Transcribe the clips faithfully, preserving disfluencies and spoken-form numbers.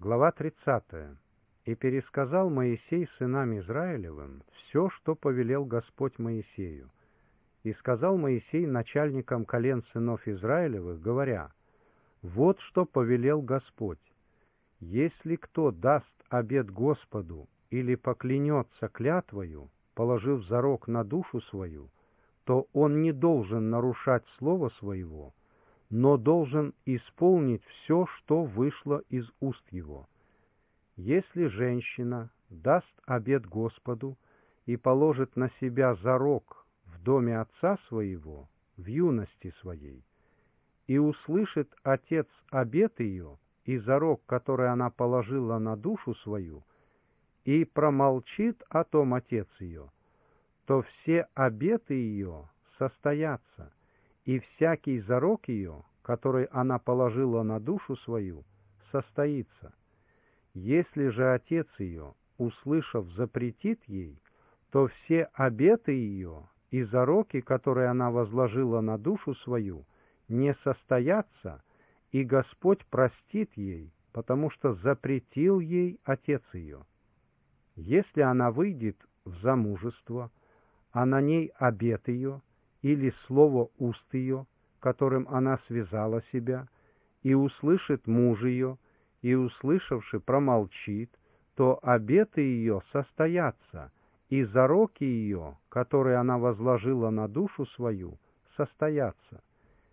Глава тридцатая. «И пересказал Моисей сынам Израилевым все, что повелел Господь Моисею. И сказал Моисей начальникам колен сынов Израилевых, говоря: вот что повелел Господь: если кто даст обет Господу или поклянется клятвою, положив зарок на душу свою, то он не должен нарушать слова своего, но должен исполнить все, что вышло из уст его. Если женщина даст обет Господу и положит на себя зарок в доме отца своего, в юности своей, и услышит отец обет ее и зарок, который она положила на душу свою, и промолчит о том отец ее, то все обеты ее состоятся, и всякий зарок ее, который она положила на душу свою, состоится. Если же отец ее, услышав, запретит ей, то все обеты ее и зароки, которые она возложила на душу свою, не состоятся, и Господь простит ей, потому что запретил ей отец ее. Если она выйдет в замужество, а на ней обет ее или слово уст ее, которым она связала себя, и услышит муж ее, и, услышавши, промолчит, то обеты ее состоятся, и зароки ее, которые она возложила на душу свою, состоятся.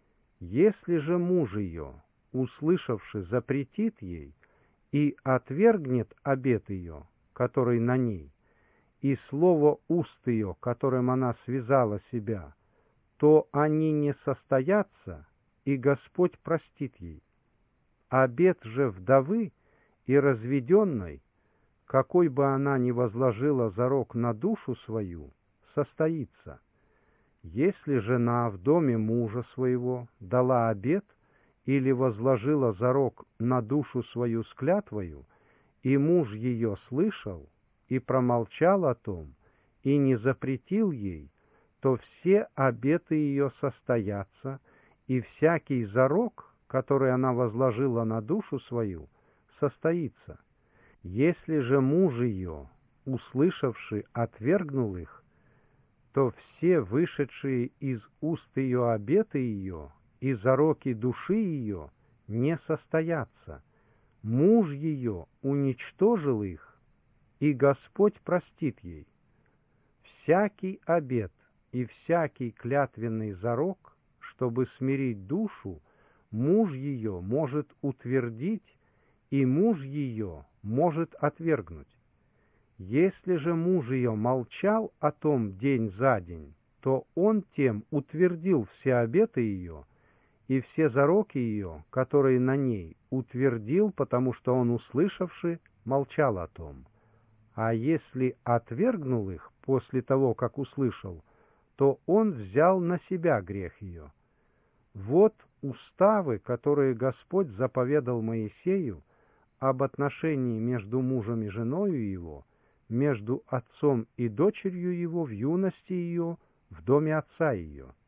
Если же муж ее, услышавши, запретит ей и отвергнет обет ее, который на ней, и слово уст ее, которым она связала себя, то они не состоятся, и Господь простит ей. Обет же вдовы и разведенной, какой бы она ни возложила зарок на душу свою, состоится. Если жена в доме мужа своего дала обет или возложила зарок на душу свою с клятвою, и муж ее слышал и промолчал о том, и не запретил ей, то все обеты ее состоятся, и всякий зарок, который она возложила на душу свою, состоится. Если же муж ее, услышавши, отвергнул их, то все вышедшие из уст ее обеты ее и зароки души ее не состоятся. Муж ее уничтожил их, и Господь простит ей. Всякий обет и всякий клятвенный зарок, чтобы смирить душу, муж ее может утвердить, и муж ее может отвергнуть. Если же муж ее молчал о том день за день, то он тем утвердил все обеты ее, и все зароки ее, которые на ней, утвердил, потому что он, услышавши, молчал о том. А если отвергнул их после того, как услышал, то он взял на себя грех ее. Вот уставы, которые Господь заповедал Моисею об отношении между мужем и женою его, между отцом и дочерью его в юности ее, в доме отца ее.